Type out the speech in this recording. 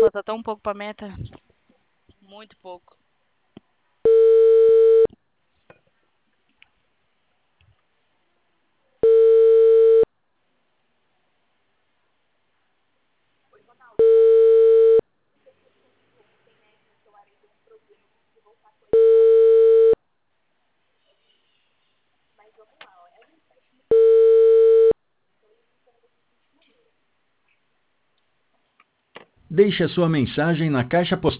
Falta tão pouco pra meta. Muito pouco. Deixe a sua mensagem na caixa postal